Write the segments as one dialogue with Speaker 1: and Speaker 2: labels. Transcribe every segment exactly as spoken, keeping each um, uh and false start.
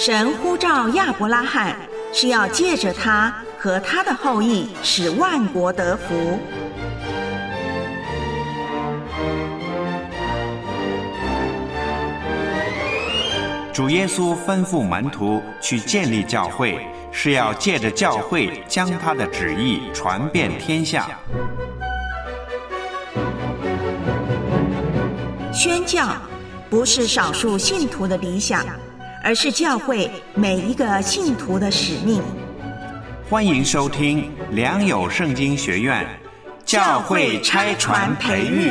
Speaker 1: 神呼召亚伯拉罕，是要借着他和他的后裔，使万国得福。
Speaker 2: 主耶稣吩咐门徒去建立教会，是要借着教会将他的旨意传遍天下。
Speaker 1: 宣教不是少数信徒的理想，而是教会每一个信徒的使命。
Speaker 2: 欢迎收听良友圣经学院教会拆传培育。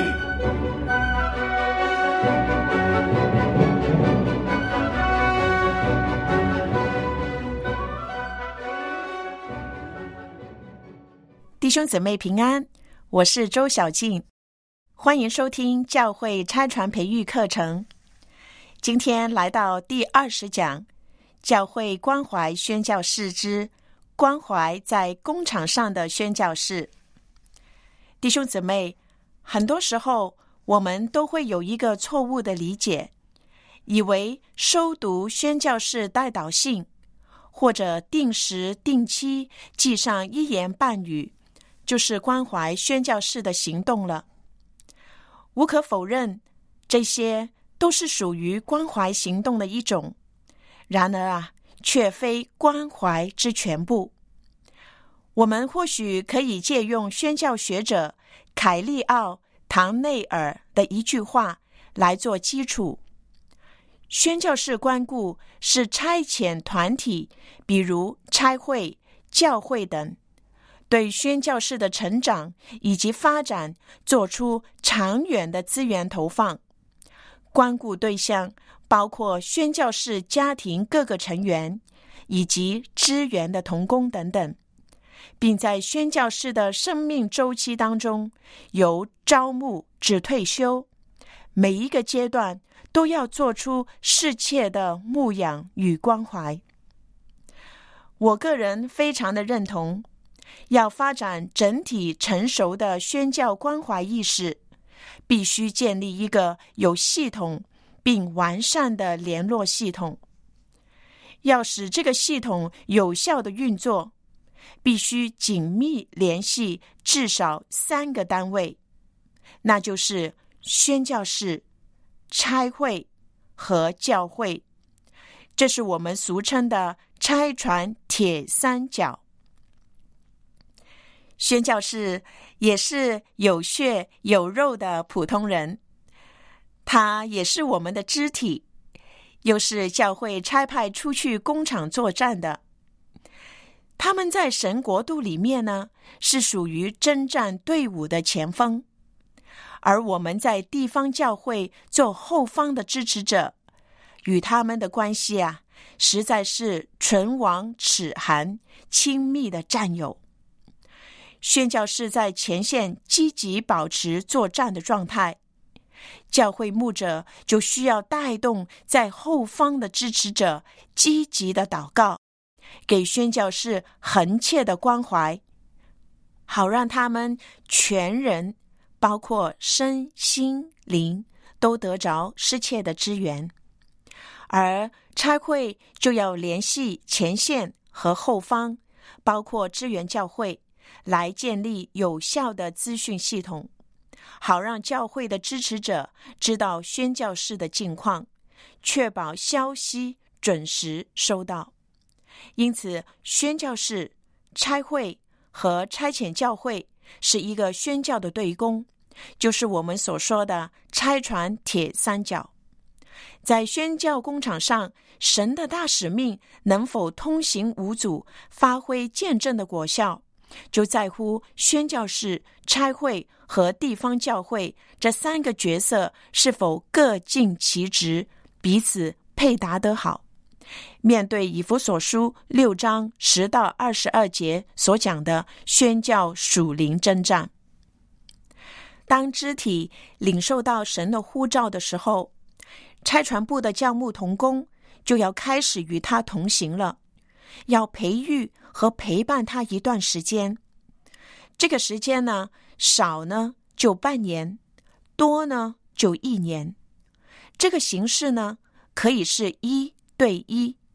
Speaker 3: 弟兄姊妹平安，我是周小静，欢迎收听教会拆传培育课程。今天来到第二十讲，教会关怀宣教士之关怀在工场上的宣教士。弟兄姊妹，很多时候我们都会有一个错误的理解，以为收读宣教士代祷信，或者定时定期记上一言半语，就是关怀宣教士的行动了。无可否认，这些都是属于关怀行动的一种，然而啊，却非关怀之全部。我们或许可以借用宣教学者凯利奥·唐内尔的一句话来做基础：宣教士关顾是差遣团体，比如差会、教会等，对宣教士的成长以及发展做出长远的资源投放。关顾对象包括宣教士家庭各个成员以及支援的同工等等，并在宣教士的生命周期当中，由招募至退休，每一个阶段都要做出适切的牧养与关怀。我个人非常的认同，要发展整体成熟的宣教关怀意识，必须建立一个有系统并完善的联络系统。要使这个系统有效的运作，必须紧密联系至少三个单位，那就是宣教士、差会和教会。这是我们俗称的差传铁三角。宣教士也是有血有肉的普通人，他也是我们的肢体，又是教会差派出去工场作战的。他们在神国度里面呢，是属于征战队伍的前锋，而我们在地方教会做后方的支持者，与他们的关系啊，实在是唇亡齿寒，亲密的战友。宣教士在前线积极保持作战的状态，教会牧者就需要带动在后方的支持者积极的祷告，给宣教士恒切的关怀，好让他们全人，包括身心灵，都得着适切的支援。而差会就要联系前线和后方，包括支援教会，来建立有效的资讯系统，好让教会的支持者知道宣教士的近况，确保消息准时收到。因此，宣教士、差会和差遣教会是一个宣教的对攻，就是我们所说的差传铁三角。在宣教工场上，神的大使命能否通行无阻，发挥见证的果效，就在乎宣教士、差会和地方教会这三个角色是否各尽其职，彼此配搭得好。面对以弗所书六章十到二十二节所讲的宣教属灵征战，当肢体领受到神的呼召的时候，差传部的教牧同工就要开始与他同行了，要培育和陪伴他一段时间。这个时间呢，少呢就半年，多呢就一年。这个形式呢，可以是一对一，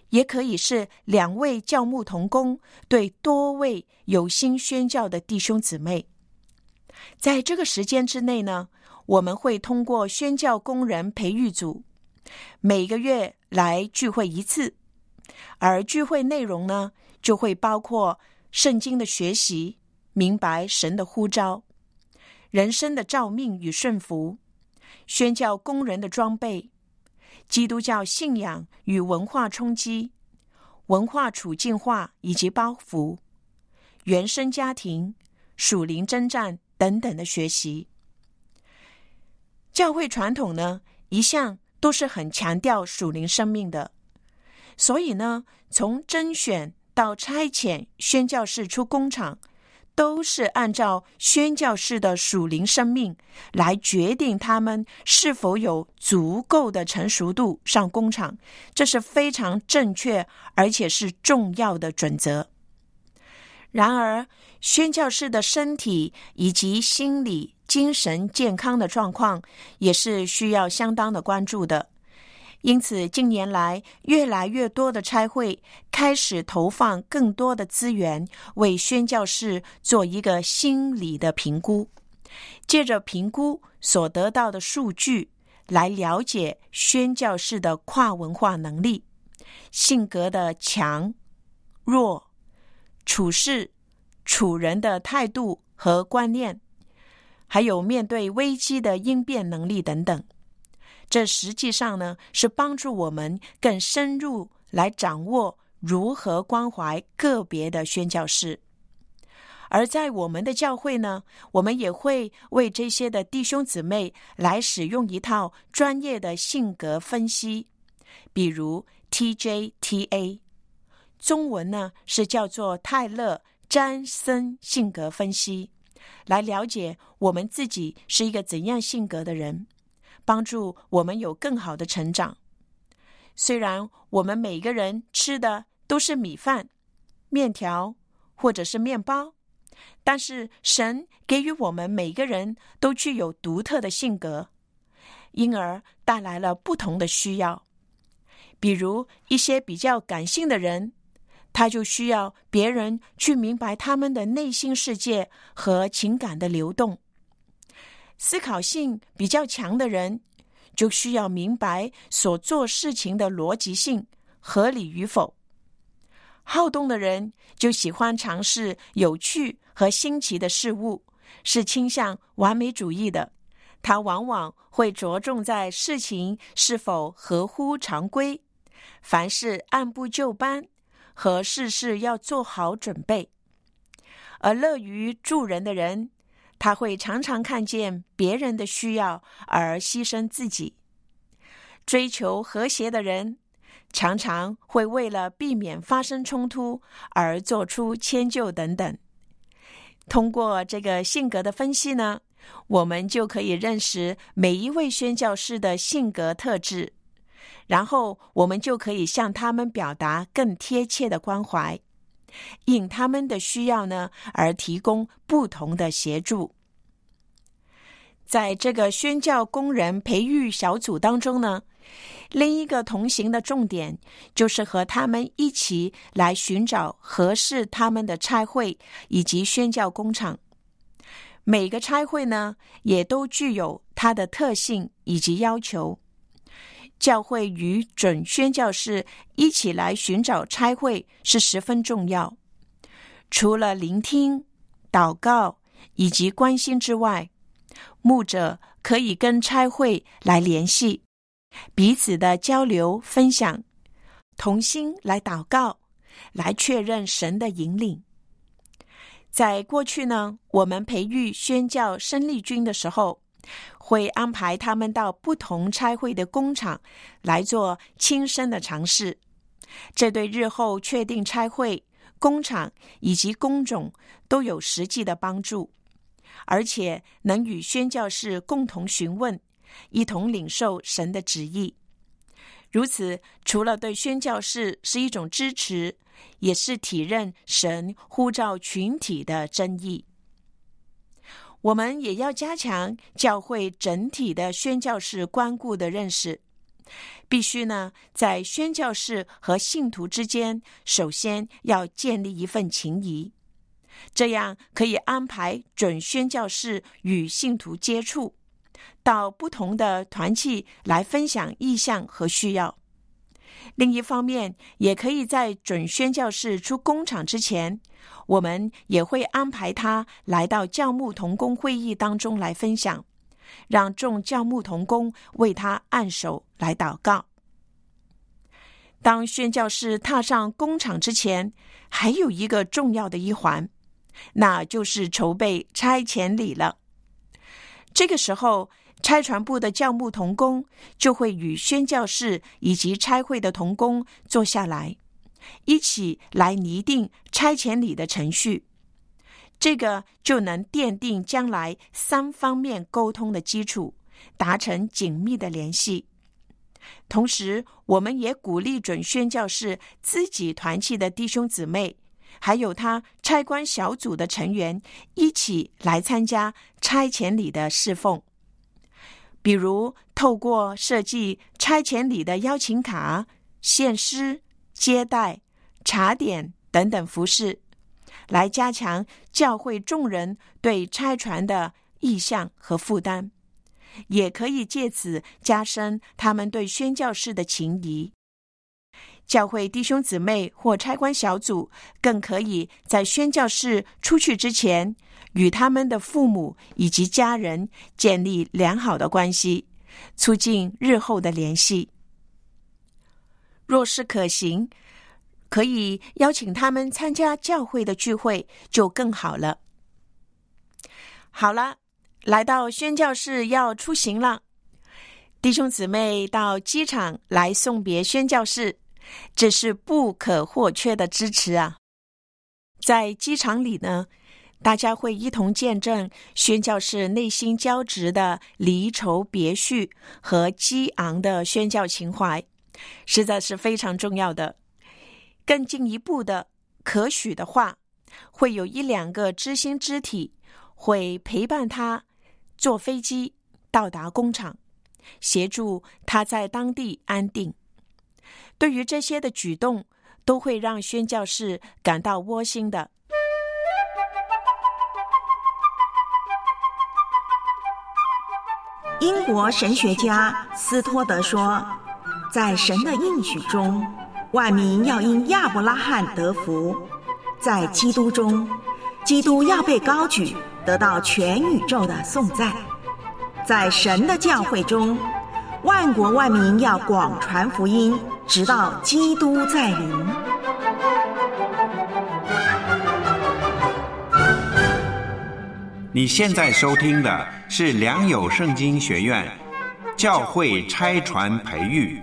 Speaker 3: 也可以是两位教牧同工对多位有心宣教的弟兄姊妹。在这个时间之内呢，我们会通过宣教工人培育组每个月来聚会一次，而聚会内容呢，就会包括圣经的学习，明白神的呼召，人生的召命与顺服，宣教工人的装备，基督教信仰与文化冲击，文化处境化以及包袱，原生家庭，属灵征战等等的学习。教会传统呢，一向都是很强调属灵生命的，所以呢，从甄选到差遣宣教士出工场，都是按照宣教士的属灵生命来决定他们是否有足够的成熟度上工场，这是非常正确而且是重要的准则。然而，宣教士的身体以及心理、精神健康的状况也是需要相当的关注的。因此，近年来越来越多的差会开始投放更多的资源，为宣教士做一个心理的评估，借着评估所得到的数据来了解宣教士的跨文化能力、性格的强、弱、处事、处人的态度和观念，还有面对危机的应变能力等等。这实际上呢，是帮助我们更深入来掌握如何关怀个别的宣教士。而在我们的教会呢，我们也会为这些的弟兄姊妹来使用一套专业的性格分析，比如 T J T A， 中文呢是叫做泰勒詹森性格分析，来了解我们自己是一个怎样性格的人，帮助我们有更好的成长。虽然我们每个人吃的都是米饭、面条或者是面包，但是神给予我们每个人都具有独特的性格，因而带来了不同的需要。比如一些比较感性的人，他就需要别人去明白他们的内心世界和情感的流动。思考性比较强的人，就需要明白所做事情的逻辑性合理与否。好动的人就喜欢尝试有趣和新奇的事物，是倾向完美主义的。他往往会着重在事情是否合乎常规，凡事按部就班，和事事要做好准备。而乐于助人的人，他会常常看见别人的需要而牺牲自己。追求和谐的人，常常会为了避免发生冲突而做出迁就等等。通过这个性格的分析呢，我们就可以认识每一位宣教士的性格特质，然后我们就可以向他们表达更贴切的关怀，因他们的需要呢而提供不同的协助。在这个宣教工人培育小组当中呢，另一个同行的重点就是和他们一起来寻找合适他们的差会以及宣教工场。每个差会呢，也都具有它的特性以及要求。教会与准宣教士一起来寻找差会是十分重要。除了聆听、祷告以及关心之外，牧者可以跟差会来联系，彼此的交流分享，同心来祷告，来确认神的引领。在过去呢，我们培育宣教生力军的时候，会安排他们到不同差会的工场来做亲身的尝试，这对日后确定差会、工场以及工种都有实际的帮助，而且能与宣教士共同询问，一同领受神的旨意。如此，除了对宣教士是一种支持，也是体认神呼召群体的真意。我们也要加强教会整体的宣教士关顾的认识。 必须呢，在宣教士和信徒之间，首先要建立一份情谊，这样可以安排准宣教士与信徒接触，到不同的团契来分享意向和需要。另一方面，也可以在准宣教士出工场之前，我们也会安排他来到教牧同工会议当中来分享，让众教牧同工为他按手来祷告。当宣教士踏上工场之前，还有一个重要的一环，那就是筹备差遣礼了。这个时候，差传部的教牧同工就会与宣教士以及差会的同工坐下来，一起来拟定差遣礼的程序，这个就能奠定将来三方面沟通的基础，达成紧密的联系。同时，我们也鼓励准宣教士自己团契的弟兄姊妹，还有他差官小组的成员一起来参加差遣礼的侍奉。比如透过设计差遣礼的邀请卡、献诗、接待、茶点等等服事，来加强教会众人对差传的意向和负担，也可以借此加深他们对宣教士的情谊。教会弟兄姊妹或差官小组更可以在宣教士出去之前，与他们的父母以及家人建立良好的关系，促进日后的联系。若是可行，可以邀请他们参加教会的聚会，就更好了。好了，来到宣教士要出行了，弟兄姊妹到机场来送别宣教士，这是不可或缺的支持啊！在机场里呢，大家会一同见证宣教士内心交织的离愁别绪和激昂的宣教情怀，实在是非常重要的。更进一步的，可许的话，会有一两个知心肢体会陪伴他坐飞机到达工厂，协助他在当地安定。对于这些的举动，都会让宣教士感到窝心的。
Speaker 1: 英国神学家斯托德说，在神的应许中，万民要因亚伯拉罕得福；在基督中，基督要被高举，得到全宇宙的颂赞；在神的教会中，万国万民要广传福音，直到基督再临。
Speaker 2: 你现在收听的是良友圣经学院教会差传培育。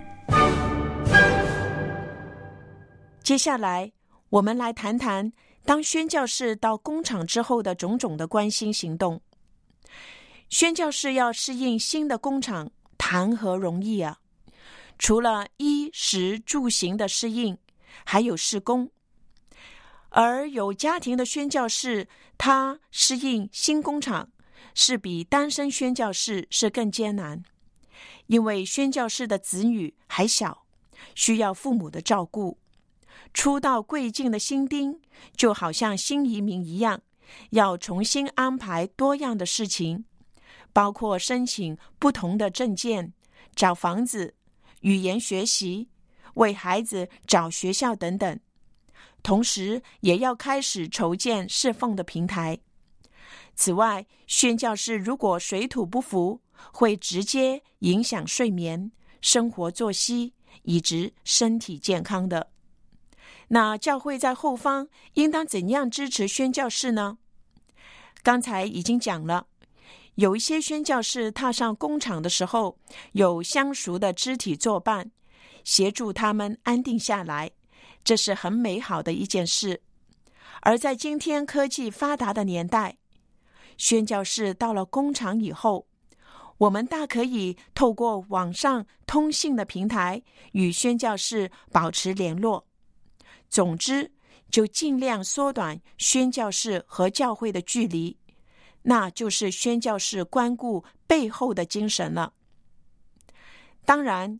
Speaker 3: 接下来，我们来谈谈当宣教士到工厂之后的种种的关心行动。宣教士要适应新的工厂，谈何容易啊！除了衣食住行的适应，还有事工。而有家庭的宣教士，他适应新工厂是比单身宣教士是更艰难，因为宣教士的子女还小，需要父母的照顾。初到贵境的新丁就好像新移民一样，要重新安排多样的事情，包括申请不同的证件、找房子、语言学习、为孩子找学校等等。同时也要开始筹建侍奉的平台。此外，宣教士如果水土不服，会直接影响睡眠、生活作息以及身体健康的。那教会在后方应当怎样支持宣教士呢？刚才已经讲了，有一些宣教士踏上工厂的时候，有相熟的肢体作伴，协助他们安定下来，这是很美好的一件事。而在今天科技发达的年代，宣教士到了工厂以后，我们大可以透过网上通信的平台与宣教士保持联络。总之，就尽量缩短宣教士和教会的距离，那就是宣教士关顾背后的精神了。当然，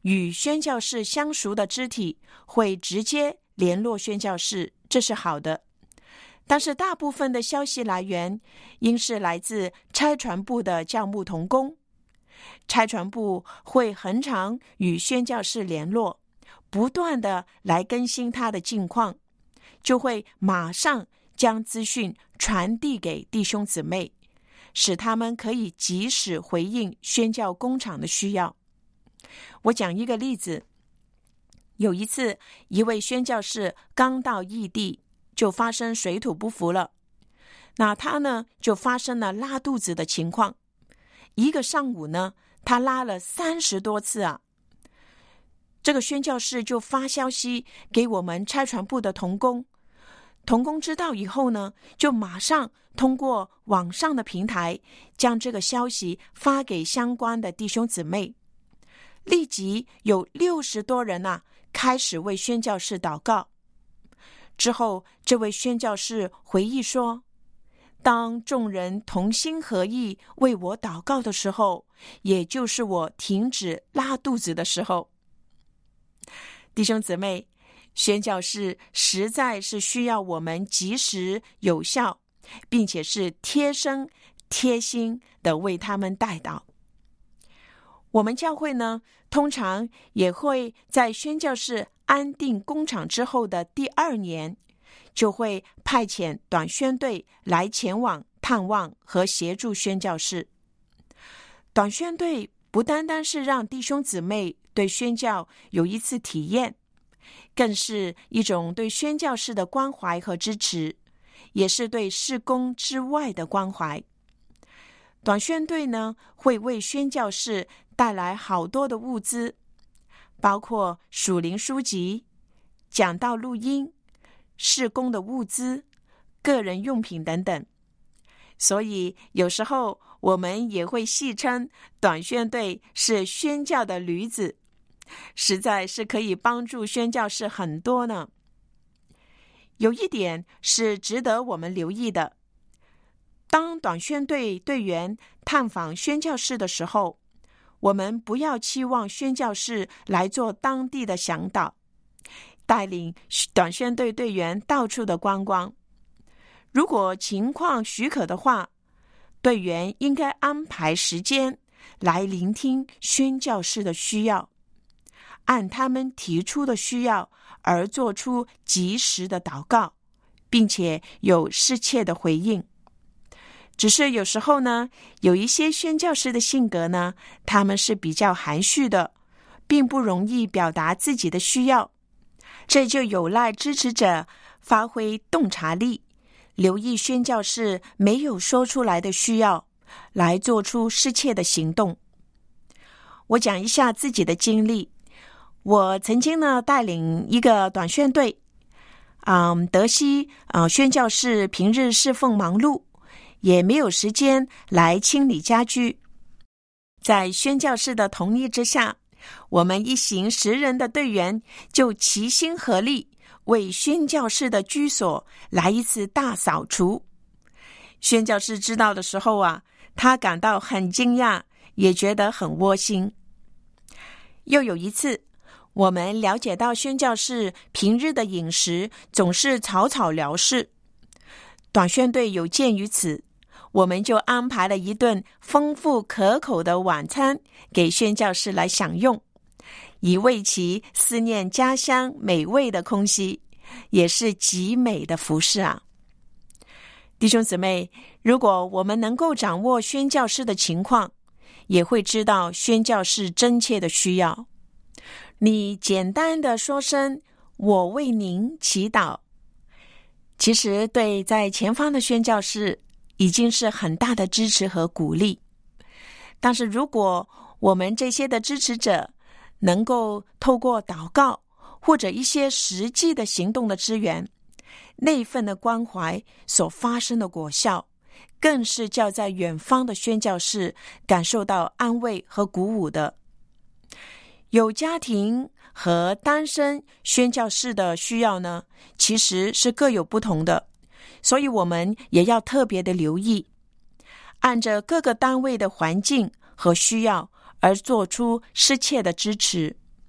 Speaker 3: 与宣教士相熟的肢体会直接联络宣教士，这是好的。但是大部分的消息来源应是来自差传部的教牧同工，差传部会恒常与宣教士联络，不断的来更新他的近况，就会马上将资讯传递给弟兄姊妹，使他们可以及时回应宣教工场的需要。我讲一个例子，有一次一位宣教士刚到异地，就发生水土不服了，那他呢就发生了拉肚子的情况，一个上午呢他拉了三十多次啊。这个宣教士就发消息给我们差传部的同工，同工知道以后呢，就马上通过网上的平台将这个消息发给相关的弟兄姊妹，立即有六十多人啊开始为宣教士祷告。之后这位宣教士回忆说，当众人同心合意为我祷告的时候，也就是我停止拉肚子的时候。弟兄姊妹，宣教士实在是需要我们及时有效，并且是贴身贴心的为他们代祷。我们教会呢，通常也会在宣教士安定工场之后的第二年，就会派遣短宣队来前往探望和协助宣教士。短宣队不单单是让弟兄姊妹对宣教有一次体验，更是一种对宣教士的关怀和支持，也是对事工之外的关怀。短宣队呢，会为宣教士带来好多的物资，包括属灵书籍、讲道录音、事工的物资、个人用品等等。所以有时候我们也会戏称短宣队是宣教的驴子，实在是可以帮助宣教士很多呢。有一点是值得我们留意的，当短宣队队员探访宣教士的时候，我们不要期望宣教士来做当地的向导，带领短宣队队员到处的观光。如果情况许可的话，队员应该安排时间来聆听宣教士的需要，按他们提出的需要而做出及时的祷告，并且有适切的回应。只是有时候呢，有一些宣教士的性格呢，他们是比较含蓄的，并不容易表达自己的需要，这就有赖支持者发挥洞察力，留意宣教士没有说出来的需要，来做出适切的行动。我讲一下自己的经历，我曾经呢带领一个短宣队，嗯，德西啊、呃，宣教士平日侍奉忙碌，也没有时间来清理家居。在宣教士的同意之下，我们一行十人的队员就齐心合力，为宣教士的居所来一次大扫除。宣教士知道的时候啊，他感到很惊讶，也觉得很窝心。又有一次，我们了解到宣教士平日的饮食总是草草了事，短宣队有鉴于此，我们就安排了一顿丰富可口的晚餐给宣教士来享用，以慰其思念家乡美味的空隙，也是极美的服事啊。弟兄姊妹，如果我们能够掌握宣教士的情况，也会知道宣教士真切的需要。你简单的说声我为您祈祷，其实对在前方的宣教士已经是很大的支持和鼓励。但是如果我们这些的支持者能够透过祷告或者一些实际的行动的支援，那份的关怀所发生的果效，更是叫在远方的宣教士感受到安慰和鼓舞的。有家庭和单身宣教士的需要呢，其实是各有不同的，所以我们也要特别的留意，按着各个单位的环境和需要而做出适切的支持。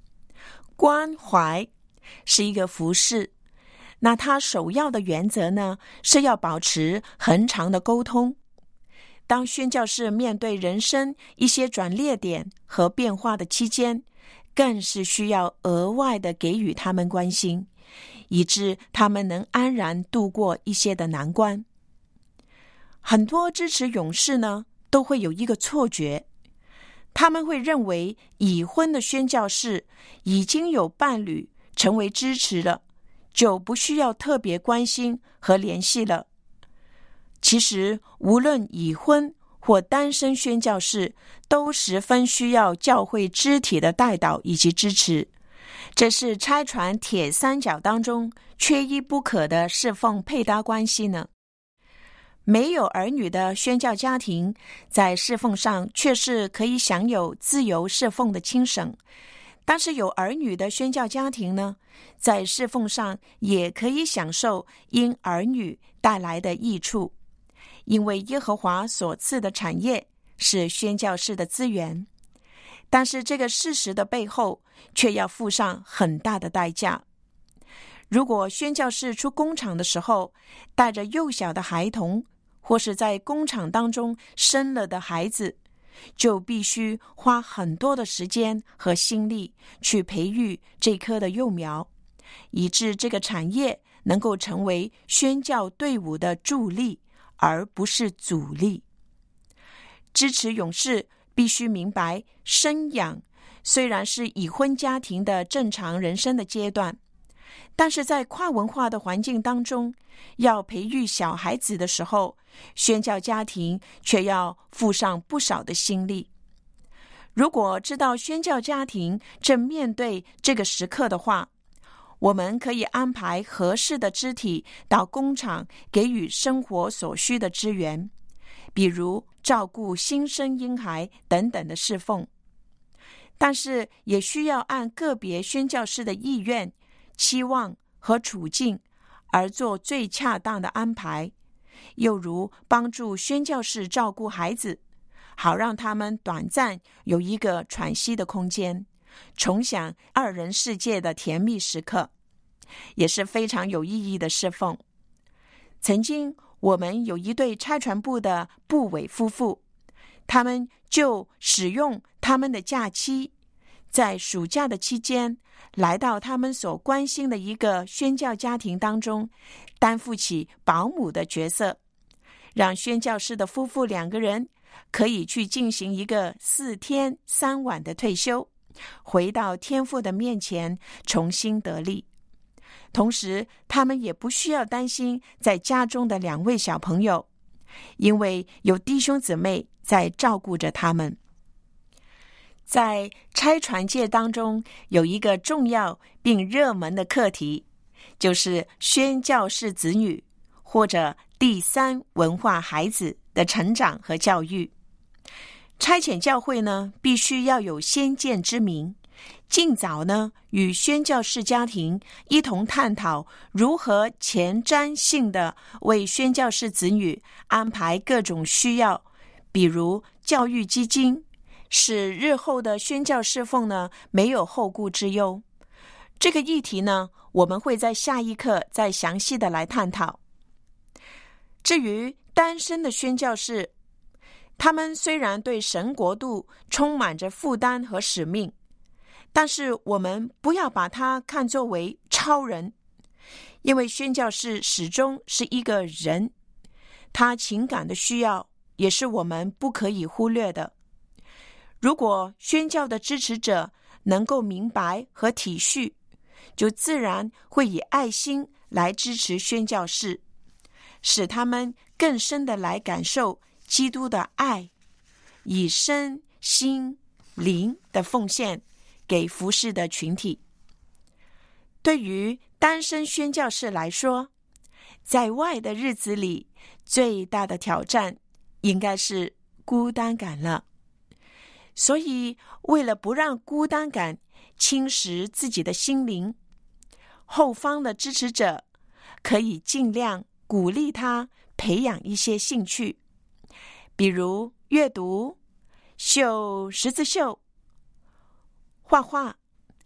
Speaker 3: 关怀是一个服事，那它首要的原则呢，是要保持恒常的沟通。当宣教士面对人生一些转捩点和变化的期间，更是需要额外的给予他们关心，以致他们能安然度过一些的难关。很多支持勇士呢，都会有一个错觉，他们会认为已婚的宣教士已经有伴侣成为支持了，就不需要特别关心和联系了。其实无论已婚或单身宣教士，都十分需要教会肢体的带导以及支持，这是差传铁三角当中缺一不可的侍奉配搭关系呢。没有儿女的宣教家庭，在侍奉上却是可以享有自由侍奉的轻省，但是有儿女的宣教家庭呢，在侍奉上也可以享受因儿女带来的益处，因为耶和华所赐的产业是宣教士的资源，但是这个事实的背后却要付上很大的代价。如果宣教士出工厂的时候带着幼小的孩童，或是在工厂当中生了的孩子，就必须花很多的时间和心力去培育这棵的幼苗，以致这个产业能够成为宣教队伍的助力，而不是阻力。支持勇士必须明白，生养虽然是已婚家庭的正常人生的阶段，但是在跨文化的环境当中，要培育小孩子的时候，宣教家庭却要付上不少的心力。如果知道宣教家庭正面对这个时刻的话，我们可以安排合适的肢体到工厂给予生活所需的支援，比如照顾新生婴孩等等的侍奉。但是也需要按个别宣教士的意愿、期望和处境而做最恰当的安排，又如帮助宣教士照顾孩子，好让他们短暂有一个喘息的空间，重享二人世界的甜蜜时刻，也是非常有意义的侍奉。曾经我们有一对差传部的部委夫妇，他们就使用他们的假期，在暑假的期间来到他们所关心的一个宣教家庭当中，担负起保姆的角色，让宣教士的夫妇两个人可以去进行一个四天三晚的退休，回到天父的面前重新得力。同时他们也不需要担心在家中的两位小朋友，因为有弟兄姊妹在照顾着他们。在差传界当中，有一个重要并热门的课题，就是宣教士子女或者第三文化孩子的成长和教育。差遣教会呢，必须要有先见之明，尽早呢与宣教士家庭一同探讨如何前瞻性的为宣教士子女安排各种需要，比如教育基金，使日后的宣教侍奉呢没有后顾之忧。这个议题呢，我们会在下一课再详细的来探讨。至于单身的宣教士，他们虽然对神国度充满着负担和使命，但是我们不要把它看作为超人，因为宣教士始终是一个人，他情感的需要也是我们不可以忽略的。如果宣教的支持者能够明白和体恤，就自然会以爱心来支持宣教士，使他们更深的来感受基督的爱，以身心灵的奉献给服侍的群体。对于单身宣教士来说，在外的日子里，最大的挑战应该是孤单感了。所以为了不让孤单感侵蚀自己的心灵，后方的支持者可以尽量鼓励他培养一些兴趣，比如阅读、绣十字绣、画画、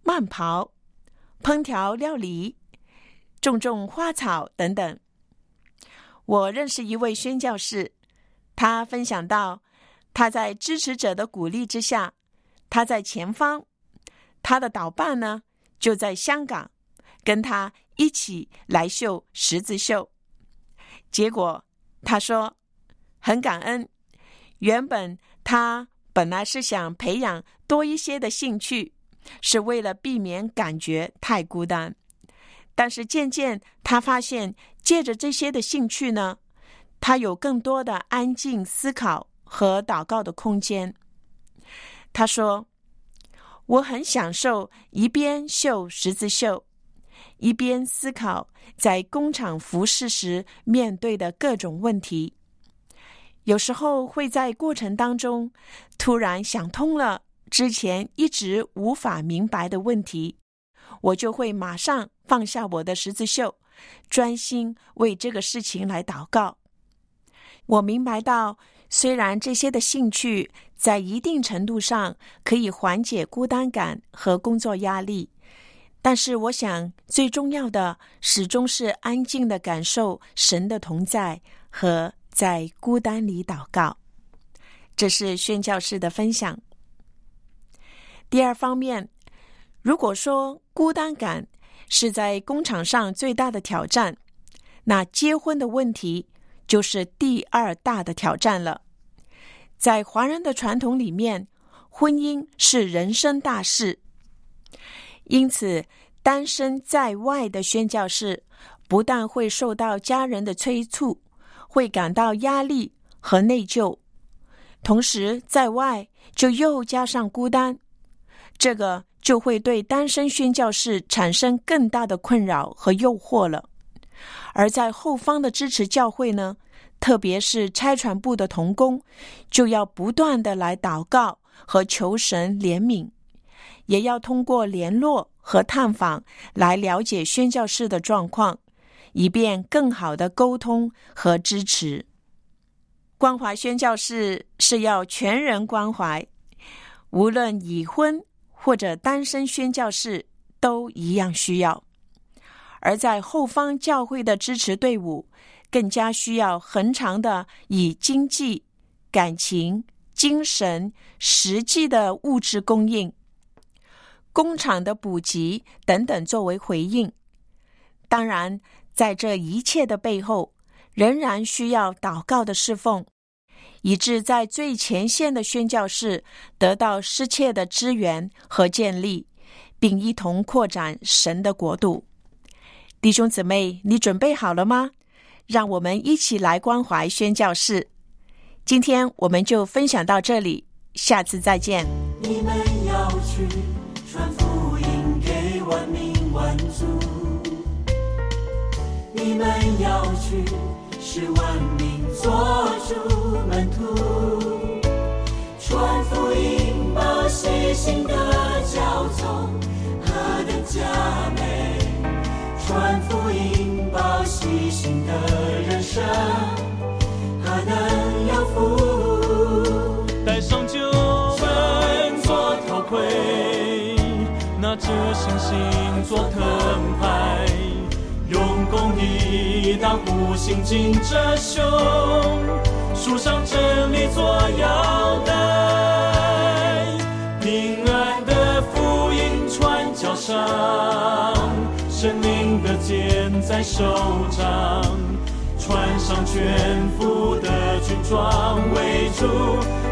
Speaker 3: 慢跑、烹调料理、种种花草等等。我认识一位宣教士，他分享到，他在支持者的鼓励之下，他在前方，他的导伴呢就在香港，跟他一起来绣十字绣。结果他说很感恩，原本他本来是想培养多一些的兴趣，是为了避免感觉太孤单，但是渐渐他发现，借着这些的兴趣呢，他有更多的安静思考和祷告的空间。他说，我很享受一边绣十字绣，一边思考在工厂服侍时面对的各种问题。有时候会在过程当中突然想通了之前一直无法明白的问题，我就会马上放下我的十字绣，专心为这个事情来祷告。我明白到，虽然这些的兴趣在一定程度上可以缓解孤单感和工作压力，但是我想最重要的始终是安静地感受神的同在和在孤单里祷告。这是宣教士的分享。第二方面，如果说孤单感是在工厂上最大的挑战，那结婚的问题就是第二大的挑战了。在华人的传统里面，婚姻是人生大事，因此单身在外的宣教士不但会受到家人的催促，会感到压力和内疚，同时在外就又加上孤单，这个就会对单身宣教士产生更大的困扰和诱惑了。而在后方的支持教会呢，特别是差传部的同工，就要不断的来祷告和求神怜悯，也要通过联络和探访来了解宣教士的状况，以便更好的沟通和支持。关怀宣教士是要全人关怀，无论已婚或者单身宣教士都一样需要。而在后方教会的支持队伍，更加需要恒常的以经济、感情、精神、实际的物质供应、工厂的补给等等作为回应。当然，在这一切的背后，仍然需要祷告的侍奉，以致在最前线的宣教士得到深切的支援和建立，并一同扩展神的国度。弟兄姊妹，你准备好了吗？让我们一起来关怀宣教士。今天我们就分享到这里，下次再见。
Speaker 4: 你们要去传福音给万民万族，你们要去使万民做主门徒，传福音报喜信的教宗何等佳美，传福音报喜信的人生何等有福，戴上救恩做头盔，拿着信心做盾牌，用公义当护心镜遮胸，束上真理做腰带，平安的福音传脚上，神灵的剑在手掌，穿上全副的军装，为主